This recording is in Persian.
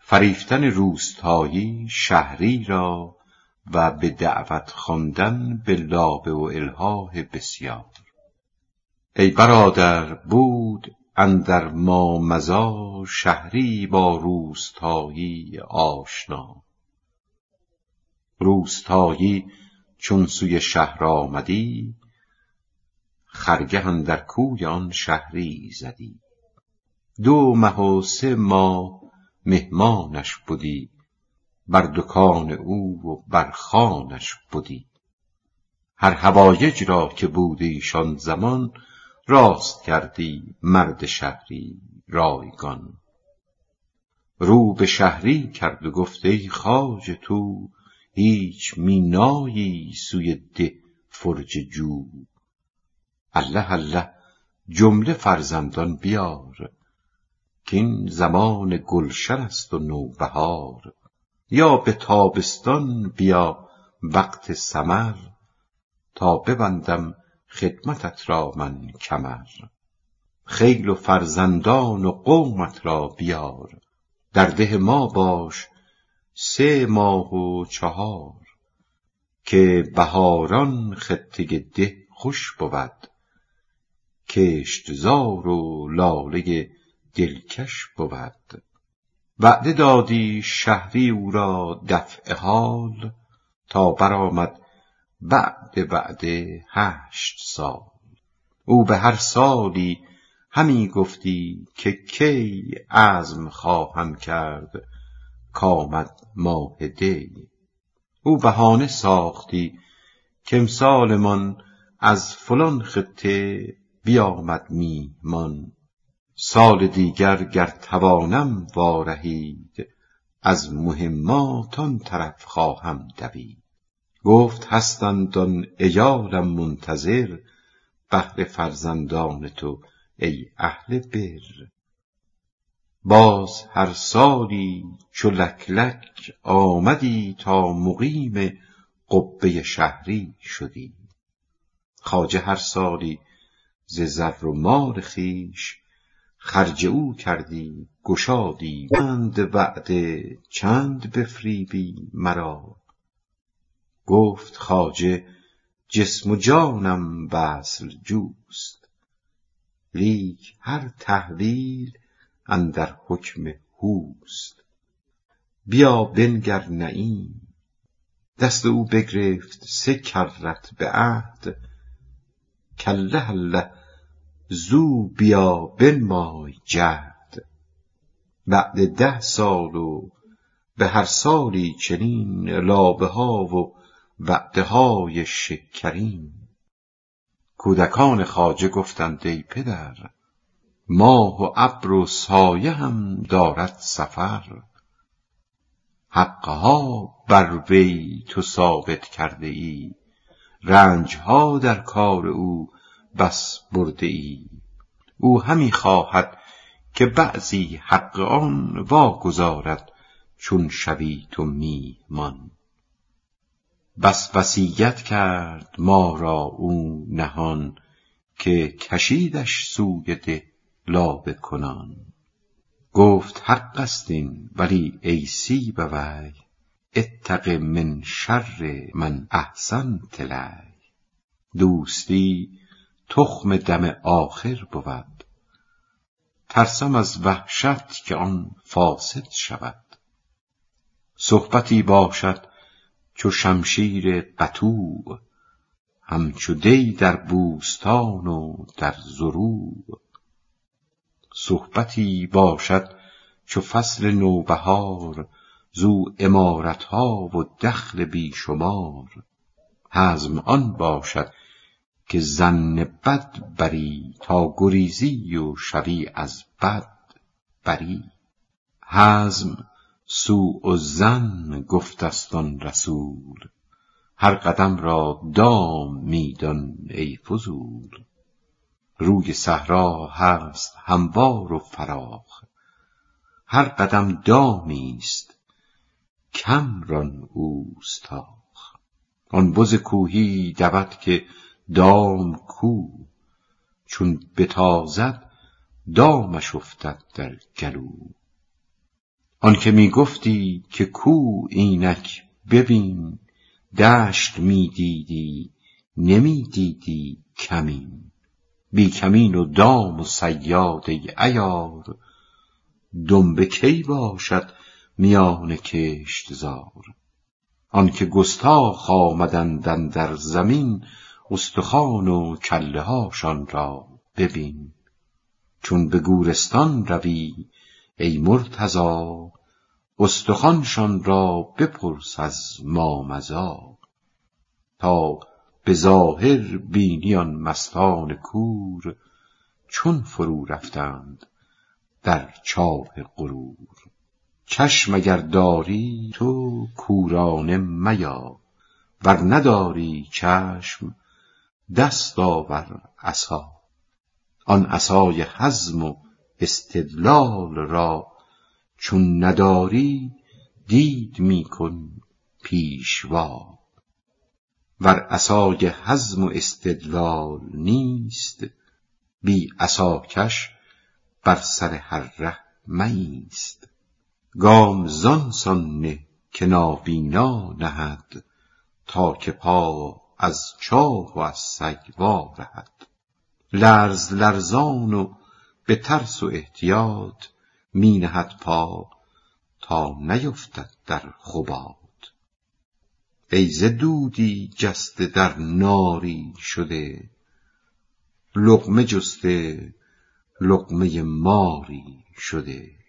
فریفتن روستایی شهری را و به دعوت خواندن به لابه و الحاح بسیار. ای برادر بود اندر ما مضی، شهری با روستایی آشنا. روستایی چون سوی شهر آمدی، خرگه اندر کوی آن شهری زدی. 2 ماه و 3 ماه مهمانش بودی، بر دکان او و بر خوانش بودی. هر حوایج را که بود ایشان زمان، راست کردی مرد شهری رایگان. رو به شهری کرد و گفت ای خواجه تو، هیچ می نایی سوی ده فرجه جو. الله الله جمله فرزندان بیار، کین زمان گلشن است و نوبهار. یا به تابستان بیا وقت ثمر، تا ببندم خدمتت را من کمر. خیل و فرزندان و قومت را بیار، در ده ما باش 3 ماه و 4. که بهاران خطه ده خوش بود، کشتزار و لاله دلکش بود. وعده دادی شهری او را دفع حال، تا برآمد بعد وعده 8 سال. او به هر سالی همی گفتی که کی عزم خواهم کرد کآمد ماه دی. او بهانه ساختی که امسال من از فلان خطه بیامد میهمان. سال دیگر گر توانم وارهید، از مهمات آن طرف خواهم دوید. گفت هستند آن عیالم منتظر، بهر فرزندان تو ای اهل بر. باز هر سالی چو لک لک آمدی، تا مقیم قبه شهری شدی. خواجه هر سالی ز زر و مال خویش، خرج او کردی گشادی چند وعده، چند بفریبی مرا. گفت خواجه جسم و جانم وصل جوست، لیک هر تحویل اندر حکم هوست. بیا بنگر نعیم. دست او بگرفت 3 کرت به عهد، کالله الله زو بیا بنمای جهد. بعد 10 سال و به هر سالی چنین، لابه ها و وعده های شکرین. کودکان خواجه گفتند ای پدر، ماه و ابر و سایه هم دارد سفر. حقها بر وی تو ثابت کرده ای، رنجها در کار او بس برده ای. او همی خواهد که بعضی حق آن واگذارد، چون شوی تو میهمان. بس وصیت کرد ما را او نهان، که کشیدش سوی ده لابه کنان. گفت حق است این، ولی ای سیب وی، اتق من شر من احسنت الی. دوستی تخم دم آخر بود، ترسم از وحشت که آن فاسد شود. صحبتی باشد چو شمشیر قطوع، همچو دی در بوستان و در زروع. صحبتی باشد چو فصل نوبهار، زو عمارتها و دخل بی شمار. حزم آن باشد که ظن بد بری، تا گریزی و شوی از بد بری. حزم سوء الظن گفت است آن رسول، هر قدم را دام می دان ای فضول. روی صحرا هست هموار و فراخ، هر قدم دامی است کم ران اوستاخ. آن بز کوهی دود که دام کو، چون بتازد دامش افتد در گلو. آن که می گفتی که کو اینک ببین، دشت می دیدی نمی دیدی کمین. بی کمین و دام و صیاد ای عیار، دنبه کی باشد میان کشتزار. آن که گستاخ آمدند اندر زمین، استخوان و کله هاشان را ببین. چون به گورستان روی ای مرتضی، استخوانشان را بپرس از مامضی. تا به ظاهر بینی آن مستان کور، چون فرو رفتند در چاه غرور. چشم اگر داری تو کورانه میا، ور نداری چشم دست آور عصا. آن عصای حزم و استدلال را، چون نداری دید می کن پیشوا. ور عصای حزم و استدلال نیست، بی عصاکش بر سر هر ره مایست. گام زان سان نه که نابینا نهد، تا که پا از چاه و از سگ وا رهد. لرز لرزان و به ترس و احتیاط، می نهد پا تا نیفتد در خباط. ای ز دودی جسته در ناری شده، لقمه جسته لقمه ماری شده.